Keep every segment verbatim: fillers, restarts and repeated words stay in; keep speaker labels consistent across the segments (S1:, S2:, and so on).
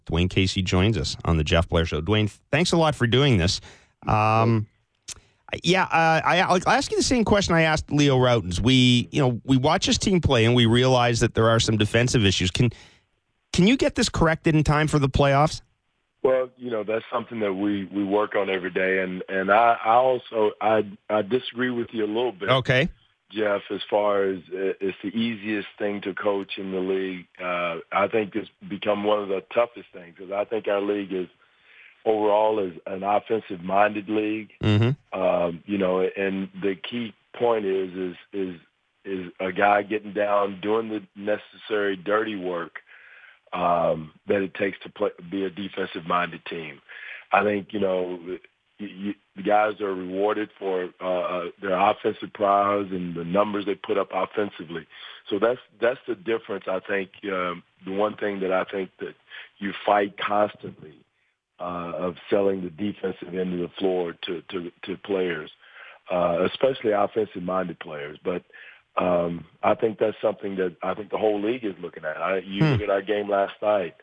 S1: Dwayne Casey joins us on the Jeff Blair Show. Dwayne, thanks a lot for doing this. Um, yeah, uh, I, I'll ask you the same question I asked Leo Rautins. We, you know, we watch his team play and we realize that there are some defensive issues. Can can you get this corrected in time for the playoffs?
S2: Well, you know, that's something that we, we work on every day, and, and I, I also I I disagree with you a little bit.
S1: Okay.
S2: Jeff, as far as uh, it's the easiest thing to coach in the league, uh, I think it's become one of the toughest things because I think our league is overall is an offensive-minded league.
S1: Mm-hmm.
S2: Um, you know, and the key point is is is is a guy getting down, doing the necessary dirty work um, that it takes to play, be a defensive-minded team. I think you know. You, the guys are rewarded for uh, uh, their offensive prowess and the numbers they put up offensively. So that's that's the difference. I think um, the one thing that I think that you fight constantly uh, of selling the defensive end of the floor to to, to players, uh, especially offensive-minded players. But um, I think that's something that I think the whole league is looking at. I, you
S1: hmm.
S2: look at our game last night.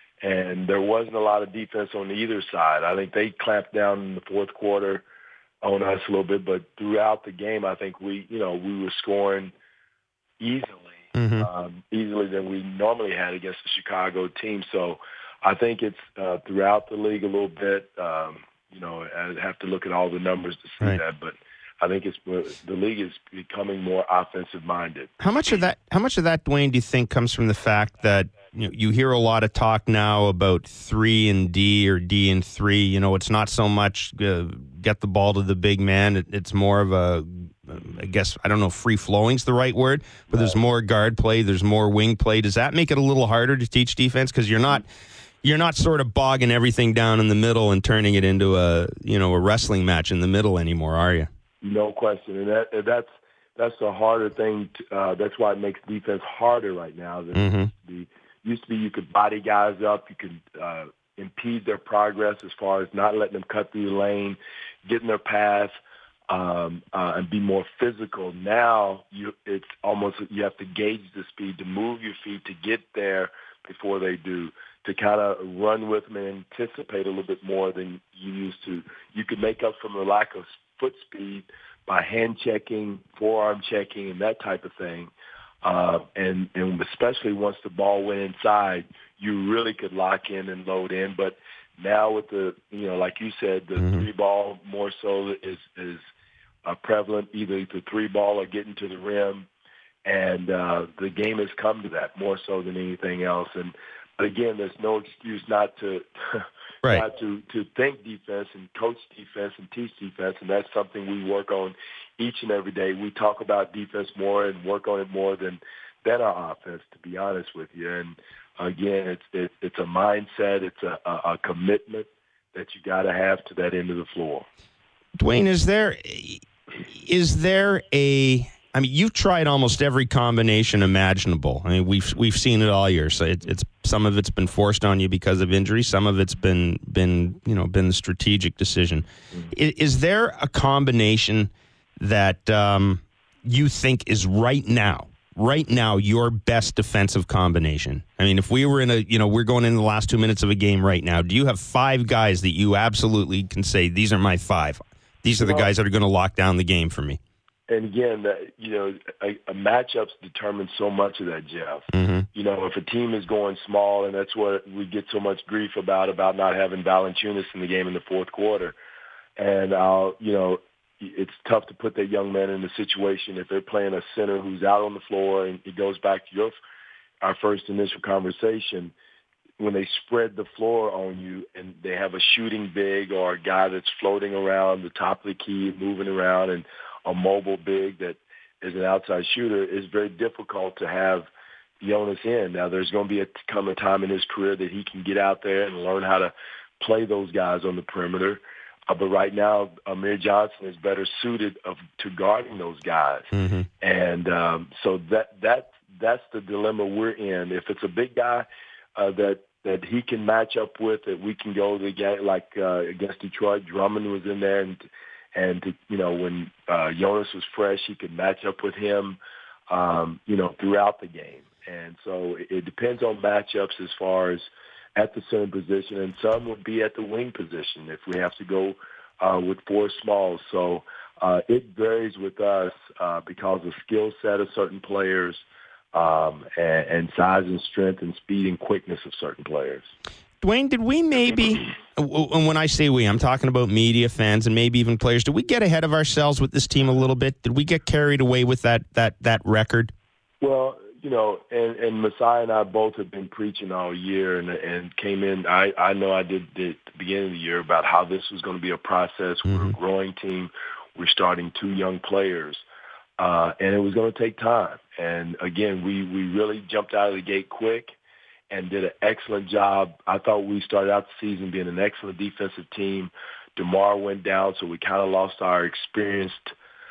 S2: And there wasn't a lot of defense on either side. I think they clamped down in the fourth quarter on us a little bit, but throughout the game, I think we, you know, we were scoring easily,
S1: Mm-hmm.
S2: um, easily than we normally had against the Chicago team. So I think it's uh, throughout the league a little bit. Um, you know, I'd have to look at all the numbers to see
S1: Right.
S2: that, but I think it's the league is becoming more offensive minded.
S1: How much of that? How much of that, Dwayne, do you think comes from the fact that you know, you hear a lot of talk now about three and D or D and three? You know, it's not so much uh, get the ball to the big man. It, it's more of a, I guess I don't know, free flowing's the right word, but there's more guard play, there's more wing play. Does that make it a little harder to teach defense because you're not you're not sort of bogging everything down in the middle and turning it into a you know a wrestling match in the middle anymore, are you?
S2: No question, and that that's that's a harder thing. To, uh, that's why it makes defense harder right now than
S1: Mm-hmm.
S2: it used to be. Used to be you could body guys up, you could uh, impede their progress as far as not letting them cut through the lane, getting their pass, um, uh, and be more physical. Now you it's almost you have to gauge the speed to move your feet to get there before they do, to kind of run with them and anticipate a little bit more than you used to. You could make up from the lack of foot speed by hand checking, forearm checking, and that type of thing. Uh, and, and especially once the ball went inside, you really could lock in and load in. But now with the, you know, like you said, the
S1: Mm-hmm.
S2: three ball more so is is uh, prevalent, either the three ball or getting to the rim. And uh, the game has come to that more so than anything else. And but again, there's no excuse not to
S1: Right.
S2: not to, to think defense and coach defense and teach defense, and that's something we work on each and every day. We talk about defense more and work on it more than than our offense, to be honest with you. And again, it's it, it's a mindset, it's a, a, a commitment that you got to have to that end of the floor.
S1: Dwayne, is there is there a I mean, you've tried almost every combination imaginable. I mean, we've we've seen it all year. So it, it's some of it's been forced on you because of injury. Some of it's been been you know been the strategic decision. Mm-hmm. Is, is there a combination that um, you think is right now, right now, your best defensive combination? I mean, if we were in a you know we're going in the last two minutes of a game right now, do you have five guys that you absolutely can say these are my five? These are the
S2: well,
S1: guys that are going to lock down the game for me.
S2: And again, you know, a, a matchups determine so much of that, Jeff.
S1: Mm-hmm.
S2: You know, if a team is going small, and that's what we get so much grief about, about not having Valanciunas in the game in the fourth quarter. And, uh, you know, it's tough to put that young man in a situation if they're playing a center who's out on the floor, and it goes back to your our first initial conversation, when they spread the floor on you and they have a shooting big or a guy that's floating around the top of the key, moving around, and a mobile big that is an outside shooter, is very difficult to have Jonas in. Now, there's going to be a come a time in his career that he can get out there and learn how to play those guys on the perimeter. Uh, but right now, Amir Johnson is better suited of, to guarding those guys.
S1: Mm-hmm.
S2: And um, so that that that's the dilemma we're in. If it's a big guy uh, that that he can match up with, that we can go to the game, like uh, against Detroit, Drummond was in there, and And, to, you know, when uh, Jonas was fresh, he could match up with him, um, you know, throughout the game. And so it, it depends on matchups as far as at the center position, and some would be at the wing position if we have to go uh, with four smalls. So uh, it varies with us uh, because of skill set of certain players um, and, and size and strength and speed and quickness of certain players.
S1: Dwayne, did we maybe, and when I say we, I'm talking about media, fans, and maybe even players, did we get ahead of ourselves with this team a little bit? Did we get carried away with that that that record?
S2: Well, you know, and, and Messiah and I both have been preaching all year and and came in. I, I know I did at the beginning of the year about how this was going to be a process. Mm-hmm. We're a growing team. We're starting two young players, uh, and it was going to take time. And, again, we, we really jumped out of the gate quick and did an excellent job. I thought we started out the season being an excellent defensive team. DeMar went down, so we kind of lost our experienced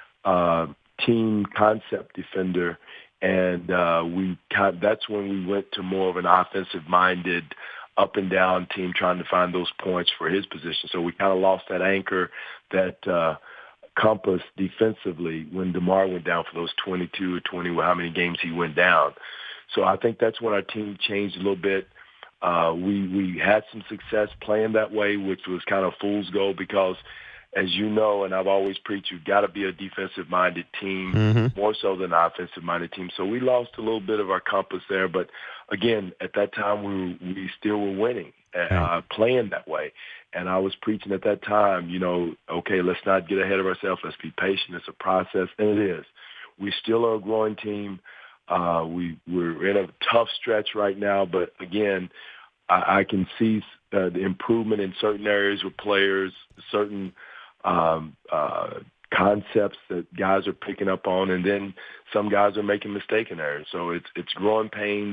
S2: uh, team concept defender. And uh, we kind of, that's when we went to more of an offensive-minded, up-and-down team trying to find those points for his position. So we kind of lost that anchor, that uh, compass defensively when DeMar went down for those twenty-two or twenty, how many games he went down. So I think that's when our team changed a little bit. Uh, we we had some success playing that way, which was kind of fool's gold because, as you know, and I've always preached, you've got to be a defensive-minded team, mm-hmm. more so than an offensive-minded team. So we lost a little bit of our compass there. But, again, at that time, we we still were winning, uh, playing that way. And I was preaching at that time, you know, okay, let's not get ahead of ourselves. Let's be patient. It's a process, and it is. We still are a growing team. Uh, we, we're in a tough stretch right now. But, again, I, I can see uh, the improvement in certain areas with players, certain – Um, uh, concepts that guys are picking up on, and then some guys are making mistaken errors. So it's it's growing pains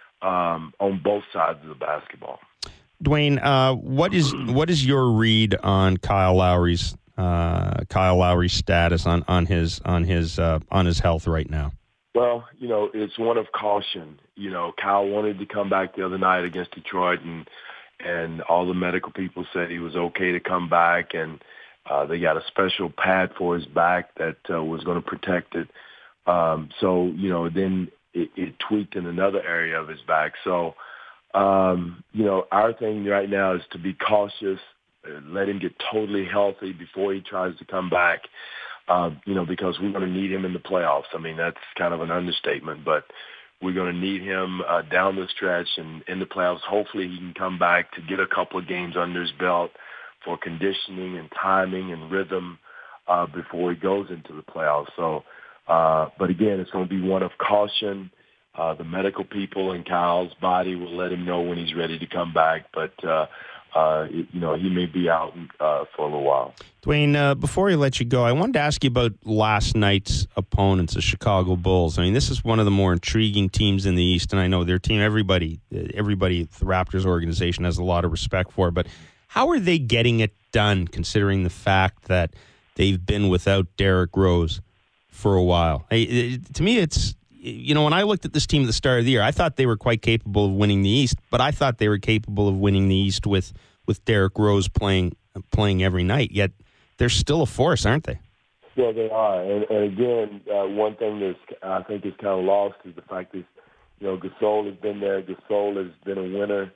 S2: um, on both sides of the basketball.
S1: Dwayne, uh, what is what is your read on Kyle Lowry's uh, Kyle Lowry's status on on his on his uh, on his health right now?
S2: Well, you know, it's one of caution. You know, Kyle wanted to come back the other night against Detroit, and and all the medical people said he was okay to come back, and Uh, they got a special pad for his back that uh, was going to protect it. Um, so, you know, then it, it tweaked in another area of his back. So, um, you know, our thing right now is to be cautious, let him get totally healthy before he tries to come back, uh, you know, because we're going to need him in the playoffs. I mean, that's kind of an understatement, but we're going to need him uh, down the stretch and in the playoffs. Hopefully he can come back to get a couple of games under his belt for conditioning and timing and rhythm uh, before he goes into the playoffs. So, uh, but again, it's going to be one of caution. Uh, the medical people and Kyle's body will let him know when he's ready to come back. But, uh, uh, it, you know, he may be out uh, for a little while.
S1: Dwayne, uh, before I let you go, I wanted to ask you about last night's opponents, the Chicago Bulls. I mean, this is one of the more intriguing teams in the East, and I know their team, everybody, everybody at the Raptors organization has a lot of respect for, but how are they getting it done, considering the fact that they've been without Derrick Rose for a while? I, it, to me, it's, you know, when I looked at this team at the start of the year, I thought they were quite capable of winning the East, but I thought they were capable of winning the East with, with Derrick Rose playing playing every night. Yet they're still a force, aren't they?
S2: Well, they are. And, and again, uh, one thing that I think is kind of lost is the fact that, you know, Gasol has been there. Gasol has been a winner.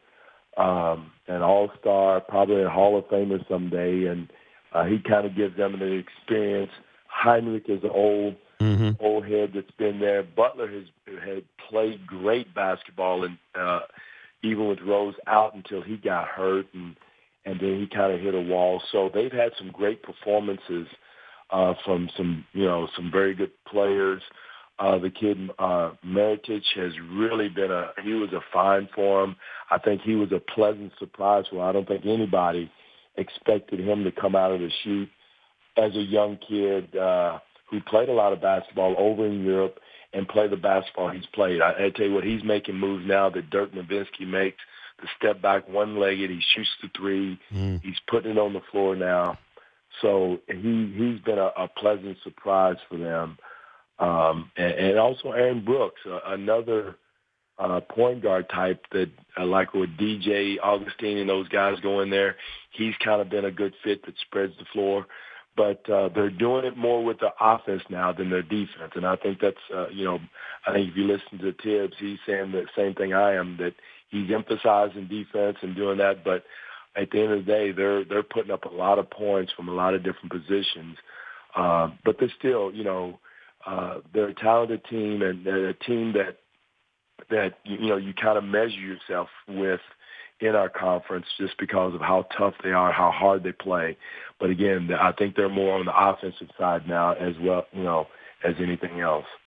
S2: Um, an all-star, probably a Hall of Famer someday, and uh, he kind of gives them an experience. Heinrich is an old, mm-hmm. old head that's been there. Butler has had played great basketball, and uh, even with Rose out until he got hurt, and and then he kind of hit a wall. So they've had some great performances uh, from some, you know, some very good players. Uh, the kid, uh, Meritage has really been a, he was a find for him. I think he was a pleasant surprise for him. I don't think anybody expected him to come out of the chute as a young kid uh, who played a lot of basketball over in Europe and play the basketball he's played. I, I tell you what, he's making moves now that Dirk Nowitzki makes. The step back one-legged, he shoots the three. Mm. He's putting it on the floor now. So he, he's been a, a pleasant surprise for them. Um, and, and also Aaron Brooks, uh, another uh, point guard type that, uh, like with D J Augustine and those guys go in there, he's kind of been a good fit that spreads the floor. But uh, they're doing it more with the offense now than their defense. And I think that's, uh, you know, I think if you listen to Tibbs, he's saying the same thing I am, that he's emphasizing defense and doing that, but at the end of the day, they're they're putting up a lot of points from a lot of different positions. Uh, but they're still, you know, uh, they're a talented team, and they're a team that that you know you kind of measure yourself with in our conference just because of how tough they are, how hard they play. But again, I think they're more on the offensive side now as well, you know, as anything else.